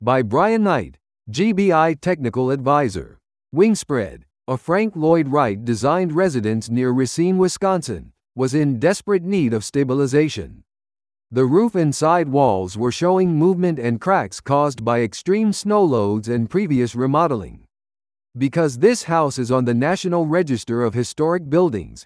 By Brian Knight, GBI Technical Advisor. Wingspread, a Frank Lloyd Wright designed residence near Racine, Wisconsin, was in desperate need of stabilization. The roof and side walls were showing movement and cracks caused by extreme snow loads and previous remodeling. Because this house is on the National Register of Historic Buildings,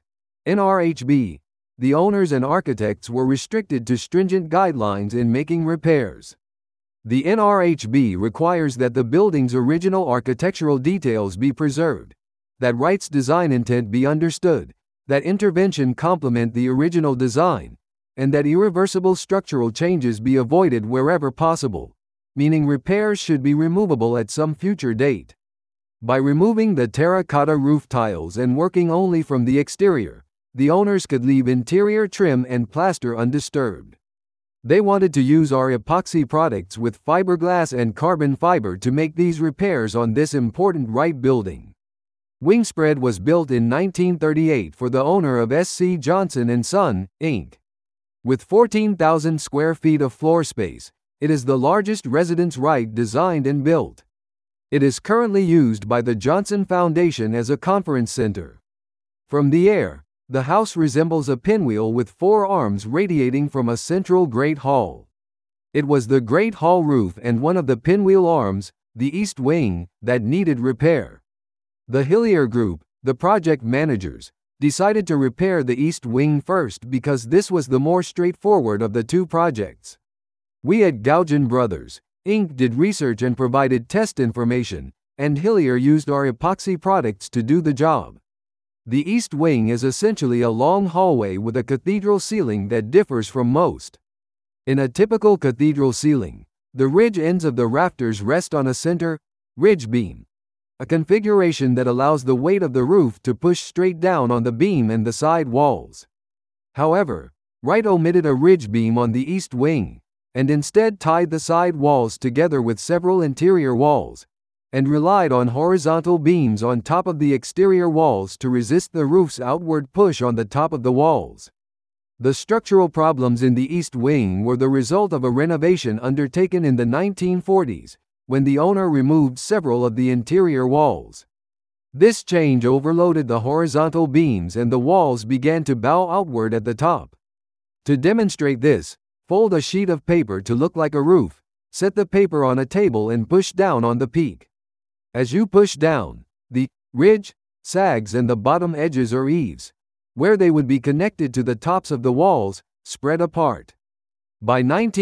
NRHB, the owners and architects were restricted to stringent guidelines in making repairs. The NRHB requires that the building's original architectural details be preserved, that Wright's design intent be understood, that intervention complement the original design, and that irreversible structural changes be avoided wherever possible, meaning repairs should be removable at some future date. By removing the terracotta roof tiles and working only from the exterior, the owners could leave interior trim and plaster undisturbed. They wanted to use our epoxy products with fiberglass and carbon fiber to make these repairs on this important Wright building. Wingspread was built in 1938 for the owner of S.C. Johnson & Son, Inc. With 14,000 square feet of floor space, it is the largest residence Wright designed and built. It is currently used by the Johnson Foundation as a conference center. From the air, the house resembles a pinwheel with 4 arms radiating from a central Great Hall. It was the Great Hall roof and one of the pinwheel arms, the east wing, that needed repair. The Hillier Group, the project managers, decided to repair the east wing first because this was the more straightforward of the two projects. We at Gougen Brothers, Inc. did research and provided test information, and Hillier used our epoxy products to do the job. The east wing is essentially a long hallway with a cathedral ceiling that differs from most. In a typical cathedral ceiling, the ridge ends of the rafters rest on a center ridge beam, a configuration that allows the weight of the roof to push straight down on the beam and the side walls. However, Wright omitted a ridge beam on the east wing, and instead tied the side walls together with several interior walls, and relied on horizontal beams on top of the exterior walls to resist the roof's outward push on the top of the walls. The structural problems in the east wing were the result of a renovation undertaken in the 1940s, when the owner removed several of the interior walls. This change overloaded the horizontal beams and the walls began to bow outward at the top. To demonstrate this, fold a sheet of paper to look like a roof, set the paper on a table and push down on the peak. As you push down, the ridge sags and the bottom edges or eaves, where they would be connected to the tops of the walls, spread apart. By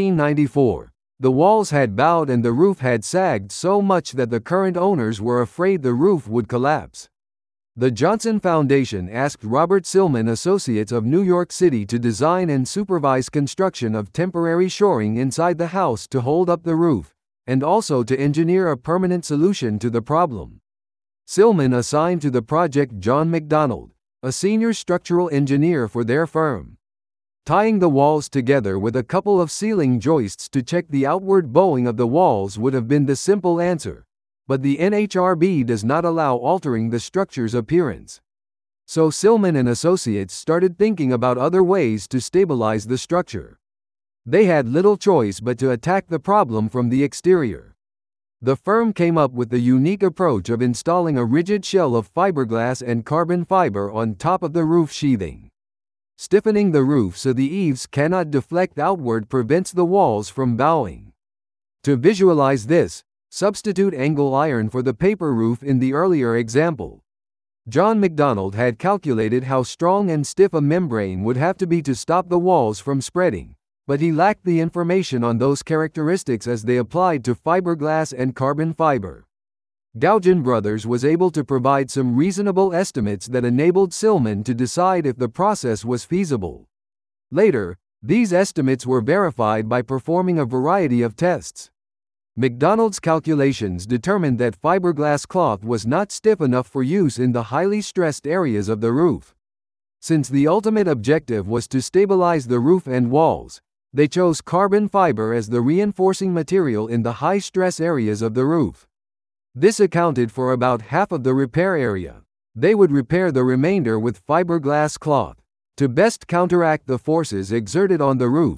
1994, the walls had bowed and the roof had sagged so much that the current owners were afraid the roof would collapse. The Johnson Foundation asked Robert Silman Associates of New York City to design and supervise construction of temporary shoring inside the house to hold up the roof, and also to engineer a permanent solution to the problem. Silman assigned to the project John McDonald, a senior structural engineer for their firm. Tying the walls together with a couple of ceiling joists to check the outward bowing of the walls would have been the simple answer, but the NHRB does not allow altering the structure's appearance. So Silman and Associates started thinking about other ways to stabilize the structure. They had little choice but to attack the problem from the exterior. The firm came up with the unique approach of installing a rigid shell of fiberglass and carbon fiber on top of the roof sheathing. Stiffening the roof so the eaves cannot deflect outward prevents the walls from bowing. To visualize this, substitute angle iron for the paper roof in the earlier example. John McDonald had calculated how strong and stiff a membrane would have to be to stop the walls from spreading, but he lacked the information on those characteristics as they applied to fiberglass and carbon fiber. Gougen Brothers was able to provide some reasonable estimates that enabled Silman to decide if the process was feasible. Later, these estimates were verified by performing a variety of tests. McDonald's calculations determined that fiberglass cloth was not stiff enough for use in the highly stressed areas of the roof. Since the ultimate objective was to stabilize the roof and walls, they chose carbon fiber as the reinforcing material in the high-stress areas of the roof. This accounted for about half of the repair area. They would repair the remainder with fiberglass cloth. To best counteract the forces exerted on the roof,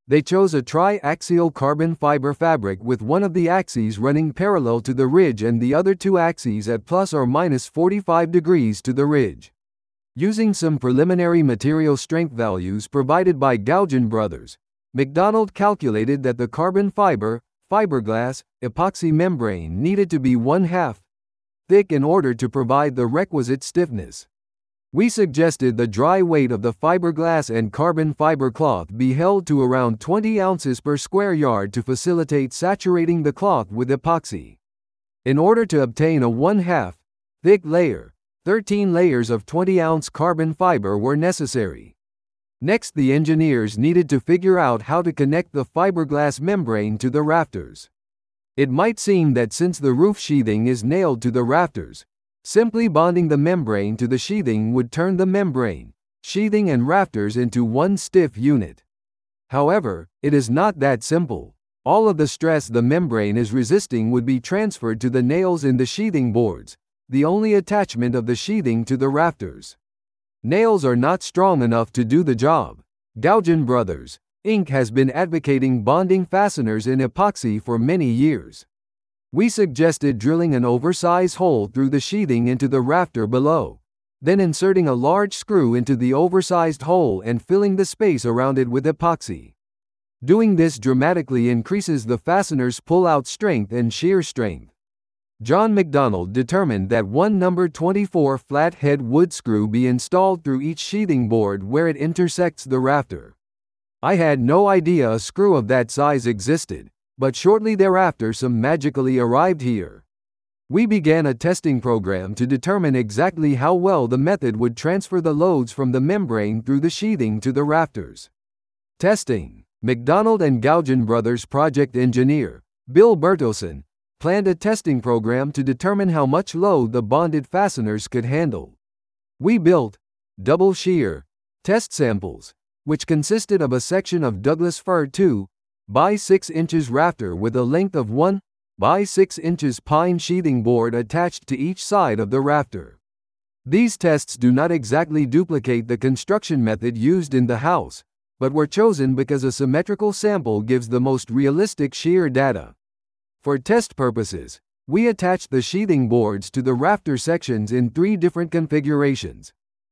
They chose a tri-axial carbon fiber fabric with one of the axes running parallel to the ridge and the other two axes at plus or minus 45 degrees to the ridge. Using some preliminary material strength values provided by Goujon Brothers, McDonald calculated that the carbon fiberglass, epoxy membrane needed to be 1/2 thick in order to provide the requisite stiffness. We suggested the dry weight of the fiberglass and carbon fiber cloth be held to around 20 ounces per square yard to facilitate saturating the cloth with epoxy. In order to obtain a 1/2 thick layer, 13 layers of 20-ounce carbon fiber were necessary. Next, the engineers needed to figure out how to connect the fiberglass membrane to the rafters. It might seem that since the roof sheathing is nailed to the rafters, simply bonding the membrane to the sheathing would turn the membrane, sheathing and rafters into one stiff unit. However, it is not that simple. All of the stress the membrane is resisting would be transferred to the nails in the sheathing boards, the only attachment of the sheathing to the rafters. Nails are not strong enough to do the job. Goujon Brothers, Inc. has been advocating bonding fasteners in epoxy for many years. We suggested drilling an oversized hole through the sheathing into the rafter below, then inserting a large screw into the oversized hole and filling the space around it with epoxy. Doing this dramatically increases the fastener's pull-out strength and shear strength. John McDonald determined that one number 24 flat-head wood screw be installed through each sheathing board where it intersects the rafter. I had no idea a screw of that size existed, but shortly thereafter some magically arrived here. We began a testing program to determine exactly how well the method would transfer the loads from the membrane through the sheathing to the rafters. Testing. McDonald and Goujon Brothers project engineer, Bill Bertelsen, planned a testing program to determine how much load the bonded fasteners could handle. We built double shear test samples, which consisted of a section of Douglas fir 2 by 6 inches rafter with a length of 1 by 6 inches pine sheathing board attached to each side of the rafter. These tests do not exactly duplicate the construction method used in the house, but were chosen because a symmetrical sample gives the most realistic shear data. For test purposes, we attached the sheathing boards to the rafter sections in 3 different configurations.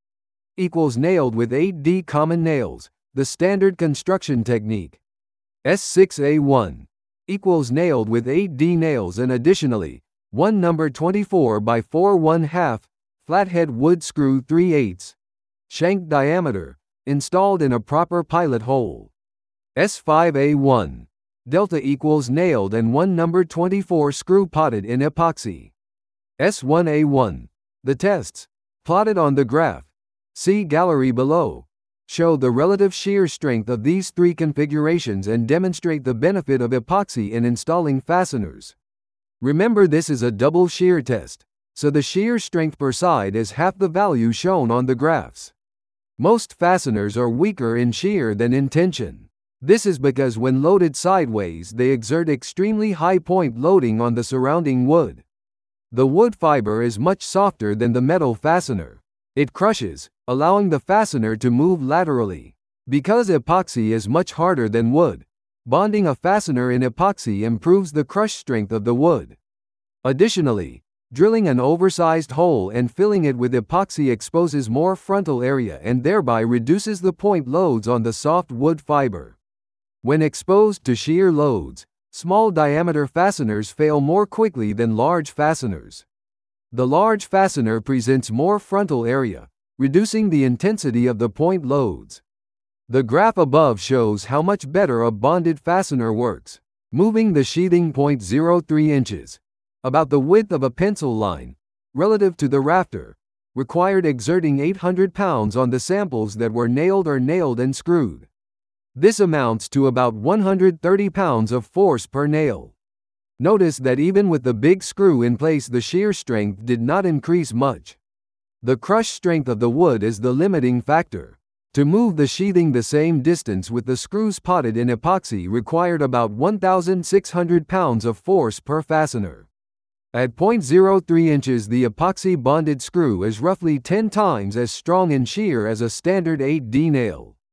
Nailed with 8D common nails, the standard construction technique. S6A1 nailed with 8D nails and additionally, one number 24 by 4 1/2 flathead wood screw 3/8 shank diameter, installed in a proper pilot hole. S5A1 delta nailed and one number 24 screw potted in epoxy. S1A1. The tests, plotted on the graph, see gallery below, show the relative shear strength of these 3 configurations and demonstrate the benefit of epoxy in installing fasteners. Remember, this is a double shear test, so the shear strength per side is half the value shown on the graphs. Most fasteners are weaker in shear than in tension. This is because when loaded sideways they exert extremely high point loading on the surrounding wood. The wood fiber is much softer than the metal fastener. It crushes, allowing the fastener to move laterally. Because epoxy is much harder than wood, bonding a fastener in epoxy improves the crush strength of the wood. Additionally, drilling an oversized hole and filling it with epoxy exposes more frontal area and thereby reduces the point loads on the soft wood fiber. When exposed to shear loads, small diameter fasteners fail more quickly than large fasteners. The large fastener presents more frontal area, reducing the intensity of the point loads. The graph above shows how much better a bonded fastener works. Moving the sheathing 0.03 inches, about the width of a pencil line, relative to the rafter, required exerting 800 pounds on the samples that were nailed and screwed. This amounts to about 130 pounds of force per nail. Notice that even with the big screw in place, the shear strength did not increase much. The crush strength of the wood is the limiting factor. To move the sheathing the same distance with the screws potted in epoxy required about 1,600 pounds of force per fastener. At 0.03 inches, the epoxy bonded screw is roughly 10 times as strong in shear as a standard 8D nail.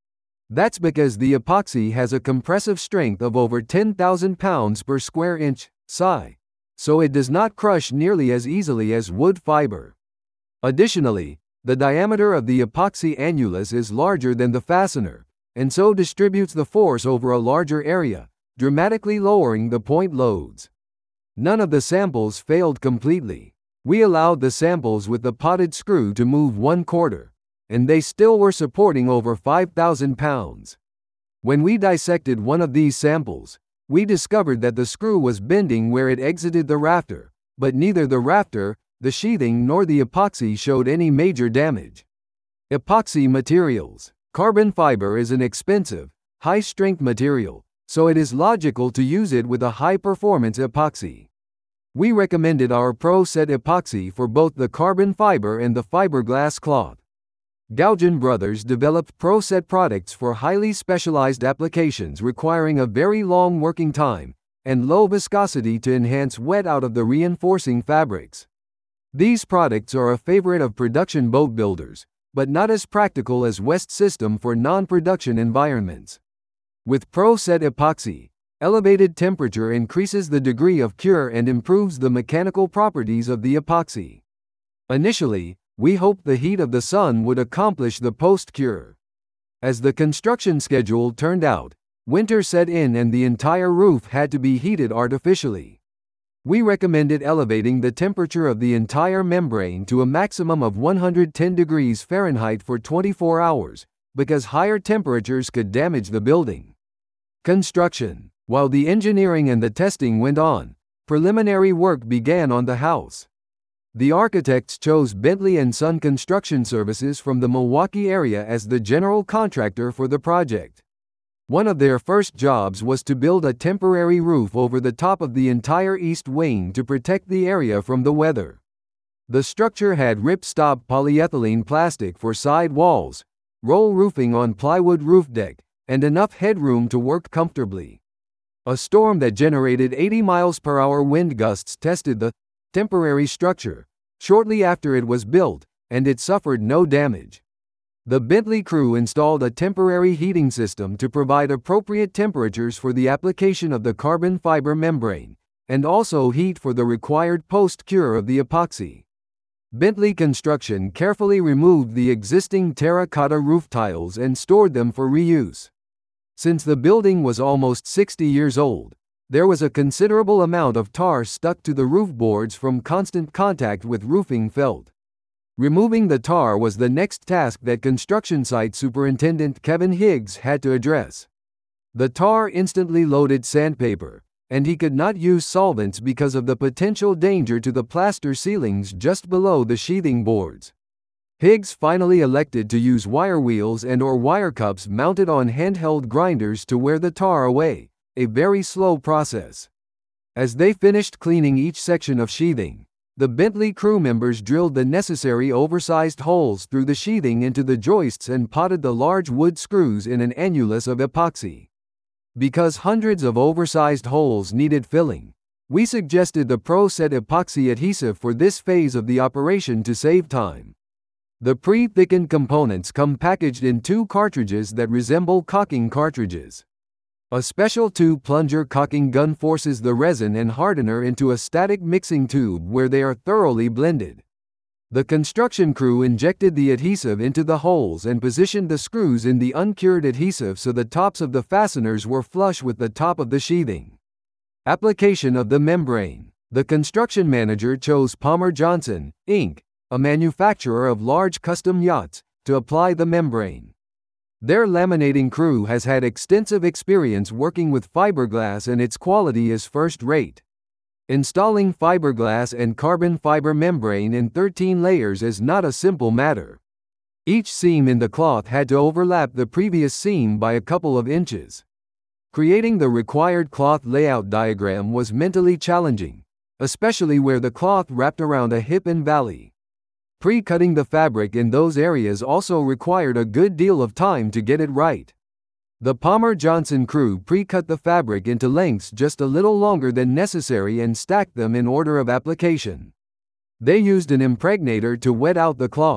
That's because the epoxy has a compressive strength of over 10,000 pounds per square inch, SI, so it does not crush nearly as easily as wood fiber. Additionally, the diameter of the epoxy annulus is larger than the fastener, and so distributes the force over a larger area, dramatically lowering the point loads. None of the samples failed completely. We allowed the samples with the potted screw to move 1/4, and they still were supporting over 5,000 pounds. When we dissected one of these samples, we discovered that the screw was bending where it exited the rafter, but neither the rafter, the sheathing nor the epoxy showed any major damage. Epoxy materials. Carbon fiber is an expensive, high-strength material, so it is logical to use it with a high-performance epoxy. We recommended our Pro-Set epoxy for both the carbon fiber and the fiberglass cloth. Gauguin Brothers developed Pro-Set products for highly specialized applications requiring a very long working time and low viscosity to enhance wet out of the reinforcing fabrics. These products are a favorite of production boat builders, but not as practical as West System for non-production environments. With Pro-Set epoxy, elevated temperature increases the degree of cure and improves the mechanical properties of the epoxy. Initially, we hoped the heat of the sun would accomplish the post-cure. As the construction schedule turned out, winter set in and the entire roof had to be heated artificially. We recommended elevating the temperature of the entire membrane to a maximum of 110 degrees Fahrenheit for 24 hours, because higher temperatures could damage the building. Construction. While the engineering and the testing went on, preliminary work began on the house. The architects chose Bentley & Son Construction Services from the Milwaukee area as the general contractor for the project. One of their first jobs was to build a temporary roof over the top of the entire east wing to protect the area from the weather. The structure had rip-stop polyethylene plastic for side walls, roll roofing on plywood roof deck, and enough headroom to work comfortably. A storm that generated 80 miles per hour wind gusts tested the temporary structure shortly after it was built, and it suffered no damage. The Bentley crew installed a temporary heating system to provide appropriate temperatures for the application of the carbon fiber membrane, and also heat for the required post-cure of the epoxy. Bentley Construction carefully removed the existing terracotta roof tiles and stored them for reuse. Since the building was almost 60 years old, there was a considerable amount of tar stuck to the roof boards from constant contact with roofing felt. Removing the tar was the next task that construction site superintendent Kevin Higgs had to address. The tar instantly loaded sandpaper, and he could not use solvents because of the potential danger to the plaster ceilings just below the sheathing boards. Higgs finally elected to use wire wheels and/or wire cups mounted on handheld grinders to wear the tar away, a very slow process. As they finished cleaning each section of sheathing, the Bentley crew members drilled the necessary oversized holes through the sheathing into the joists and potted the large wood screws in an annulus of epoxy. Because hundreds of oversized holes needed filling, we suggested the Pro-Set epoxy adhesive for this phase of the operation to save time. The pre-thickened components come packaged in 2 cartridges that resemble caulking cartridges. A special 2-plunger caulking gun forces the resin and hardener into a static mixing tube where they are thoroughly blended. The construction crew injected the adhesive into the holes and positioned the screws in the uncured adhesive so the tops of the fasteners were flush with the top of the sheathing. Application of the membrane. The construction manager chose Palmer Johnson, Inc., a manufacturer of large custom yachts, to apply the membrane. Their laminating crew has had extensive experience working with fiberglass and its quality is first-rate. Installing fiberglass and carbon fiber membrane in 13 layers is not a simple matter. Each seam in the cloth had to overlap the previous seam by a couple of inches. Creating the required cloth layout diagram was mentally challenging, especially where the cloth wrapped around a hip and valley. Pre-cutting the fabric in those areas also required a good deal of time to get it right. The Palmer Johnson crew pre-cut the fabric into lengths just a little longer than necessary and stacked them in order of application. They used an impregnator to wet out the cloth.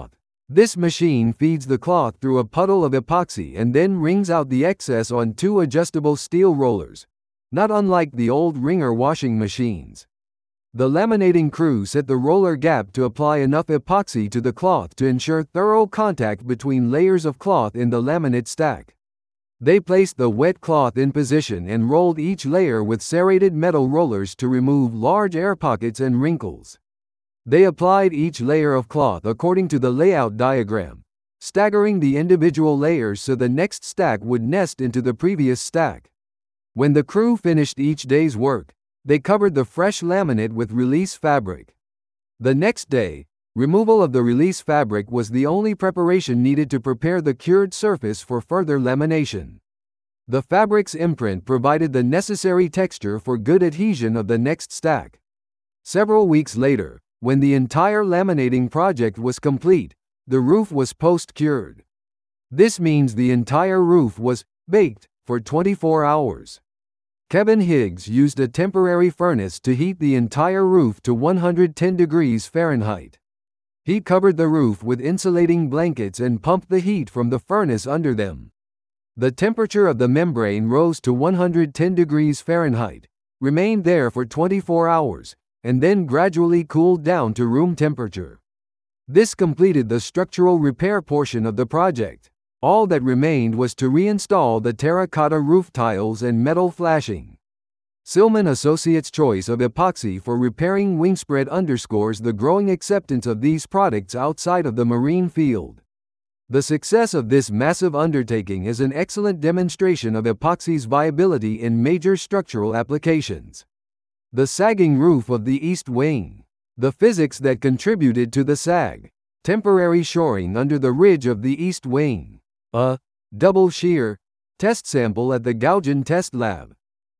This machine feeds the cloth through a puddle of epoxy and then wrings out the excess on two adjustable steel rollers, not unlike the old wringer washing machines. The laminating crew set the roller gap to apply enough epoxy to the cloth to ensure thorough contact between layers of cloth in the laminate stack. They placed the wet cloth in position and rolled each layer with serrated metal rollers to remove large air pockets and wrinkles. They applied each layer of cloth according to the layout diagram, staggering the individual layers so the next stack would nest into the previous stack. When the crew finished each day's work, they covered the fresh laminate with release fabric. The next day, removal of the release fabric was the only preparation needed to prepare the cured surface for further lamination. The fabric's imprint provided the necessary texture for good adhesion of the next stack. Several weeks later, when the entire laminating project was complete, the roof was post-cured. This means the entire roof was baked for 24 hours. Kevin Higgs used a temporary furnace to heat the entire roof to 110 degrees Fahrenheit. He covered the roof with insulating blankets and pumped the heat from the furnace under them. The temperature of the membrane rose to 110 degrees Fahrenheit, remained there for 24 hours, and then gradually cooled down to room temperature. This completed the structural repair portion of the project. All that remained was to reinstall the terracotta roof tiles and metal flashing. Silman Associates' choice of epoxy for repairing wingspread underscores the growing acceptance of these products outside of the marine field. The success of this massive undertaking is an excellent demonstration of epoxy's viability in major structural applications. The sagging roof of the east wing. The physics that contributed to the sag. Temporary shoring under the ridge of the east wing. A double shear test sample at the Gauguin Test Lab.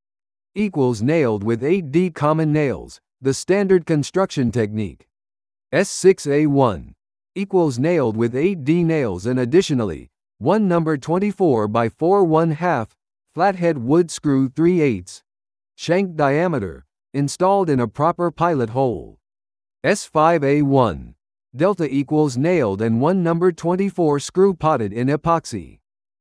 Equals nailed with 8D common nails, the standard construction technique. S6A1 equals nailed with 8D nails and additionally, one number 24 by 4 1/2 flathead wood screw 3/8 shank diameter, installed in a proper pilot hole. S5A1 delta equals nailed and one number 24 screw potted in epoxy.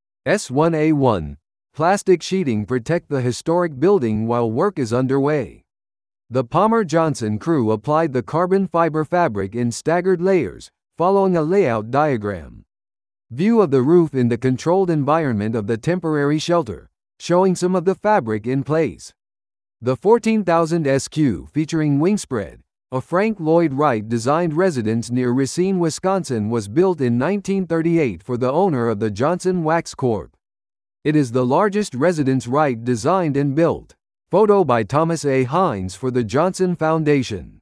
S1A1 plastic sheeting protect the historic building while work is underway. The Palmer-Johnson crew applied the carbon fiber fabric in staggered layers, following a layout diagram. View of the roof in the controlled environment of the temporary shelter, showing some of the fabric in place. The 14,000 SQ featuring wingspread, a Frank Lloyd Wright designed residence near Racine, Wisconsin was built in 1938 for the owner of the Johnson Wax Corp. It is the largest residence Wright designed and built. Photo by Thomas A. Hines for the Johnson Foundation.